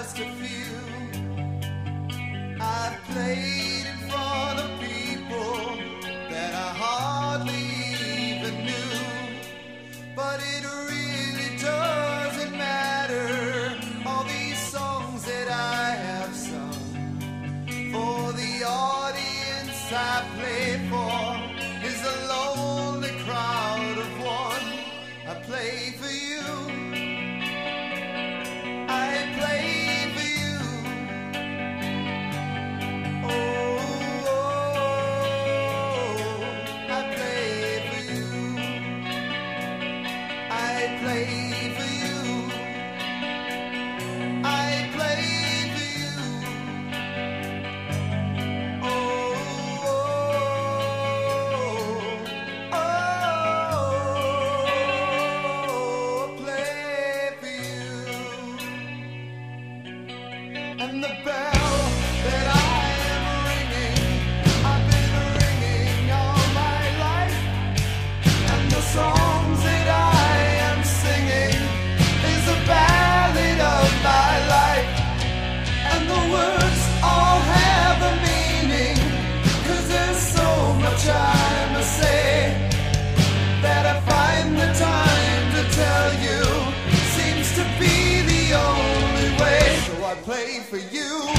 just a few. I've played in front of people that I hardly even knew, but it really doesn't matter. All these songs that I have sung, for the audience I play for is a lonely crowd of one. I play for you. I play for you. Oh, I play for you. I play for you. I play for you. Oh, play for you. And the bell that I am ringing, I've been ringing all my life. And the songs that I am singing is a ballad of my life. And the words all have a meaning, 'cause there's so much I must say that I find the time to tell you seems to be the only way. So I play for you.